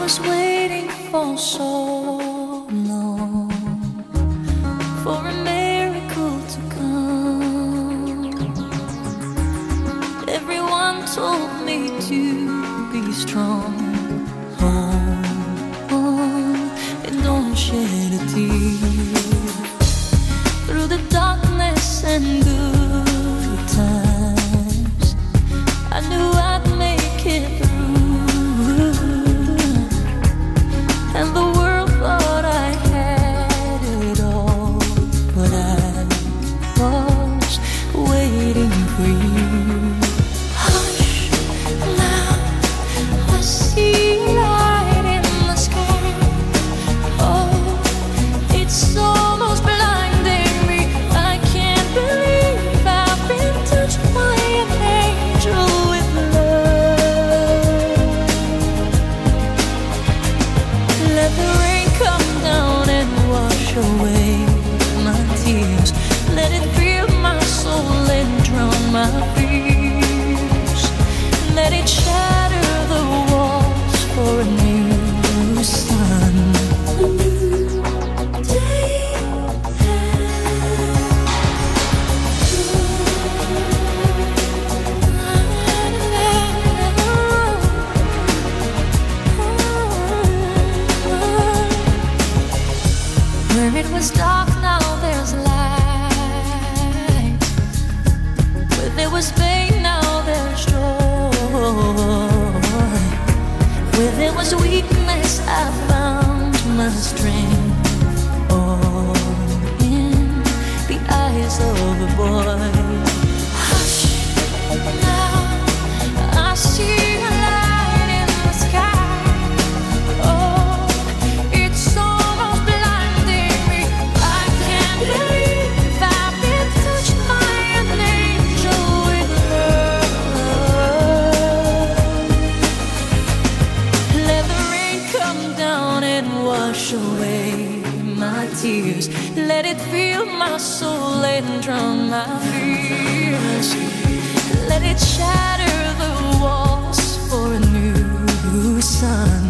was waiting for so long for a miracle to come. Everyone told me to be strong. And don't shed a tear. Through the darkness and good times, I knew I'd make it through. And the world thought I had it all, but I was waiting for you. Hush, now I see light in the sky. Oh, it's almost blinding me. I can't believe I've been touched by an angel with love. Let the rain come down and wash away my tears. Let it fill my soul and drown my fears. Let it shatter the walls for a new sun. A new day. Where it was dark, now there's light. Where there was pain, now there's joy. Where there was weakness, I found my strength. All in the eyes of a boy. Hush, now I see a light in the sky. Oh, it's almost blinding me. I can't believe I've been touched by an angel with love. Let the rain come down and wash away my tears. Let it fill my soul and drown my fears. Let it shatter the walls for a new sun.